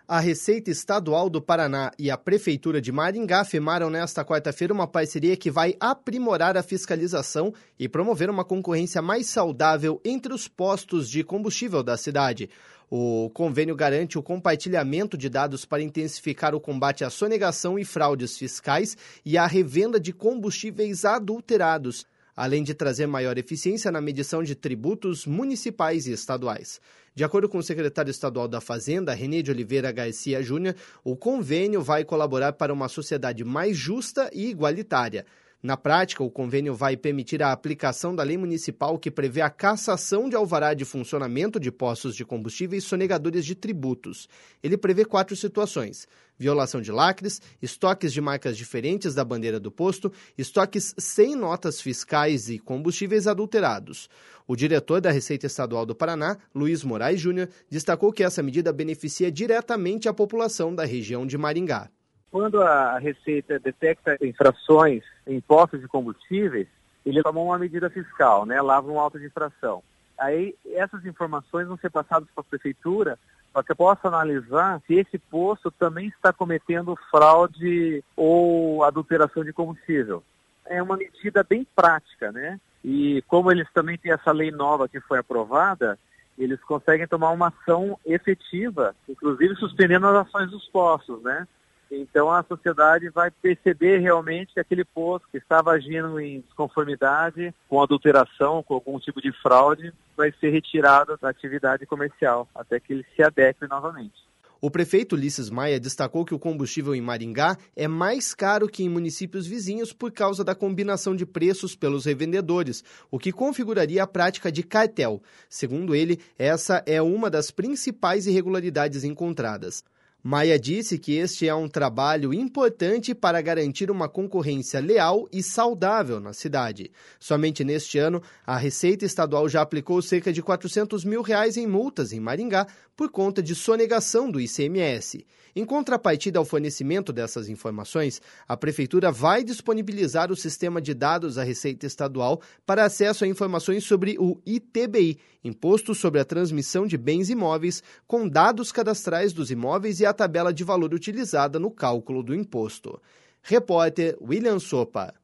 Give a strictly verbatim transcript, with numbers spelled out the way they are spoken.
A Receita Estadual do Paraná e a Prefeitura de Maringá firmaram nesta quarta-feira uma parceria que vai aprimorar a fiscalização e promover uma concorrência mais saudável entre os postos de combustível da cidade. O convênio garante o compartilhamento de dados para intensificar o combate à sonegação e fraudes fiscais e à revenda de combustíveis adulterados, além de trazer maior eficiência na medição de tributos municipais e estaduais. De acordo com o secretário estadual da Fazenda, Renê de Oliveira Garcia Júnior, o convênio vai colaborar para uma sociedade mais justa e igualitária. Na prática, o convênio vai permitir a aplicação da lei municipal que prevê a cassação de alvará de funcionamento de postos de combustíveis sonegadores de tributos. Ele prevê quatro situações: violação de lacres, estoques de marcas diferentes da bandeira do posto, estoques sem notas fiscais e combustíveis adulterados. O diretor da Receita Estadual do Paraná, Luiz Moraes Júnior, destacou que essa medida beneficia diretamente a população da região de Maringá. Quando a Receita detecta infrações em postos de combustíveis, ele toma uma medida fiscal, né? Lava um auto de infração. Aí essas informações vão ser passadas para a Prefeitura para que possa analisar se esse posto também está cometendo fraude ou adulteração de combustível. É uma medida bem prática, né? E como eles também têm essa lei nova que foi aprovada, eles conseguem tomar uma ação efetiva, inclusive suspendendo as ações dos postos, né? Então a sociedade vai perceber realmente que aquele posto que estava agindo em desconformidade, com adulteração, com algum tipo de fraude, vai ser retirado da atividade comercial, até que ele se adeque novamente. O prefeito Ulisses Maia destacou que o combustível em Maringá é mais caro que em municípios vizinhos por causa da combinação de preços pelos revendedores, o que configuraria a prática de cartel. Segundo ele, essa é uma das principais irregularidades encontradas. Maia disse que este é um trabalho importante para garantir uma concorrência leal e saudável na cidade. Somente neste ano, a Receita Estadual já aplicou cerca de quatrocentos mil reais em multas em Maringá por conta de sonegação do I C M S. Em contrapartida ao fornecimento dessas informações, a Prefeitura vai disponibilizar o sistema de dados da Receita Estadual para acesso a informações sobre o I T B I, Imposto sobre a Transmissão de Bens Imóveis, com dados cadastrais dos imóveis e a tabela de valor utilizada no cálculo do imposto. Repórter William Sopa.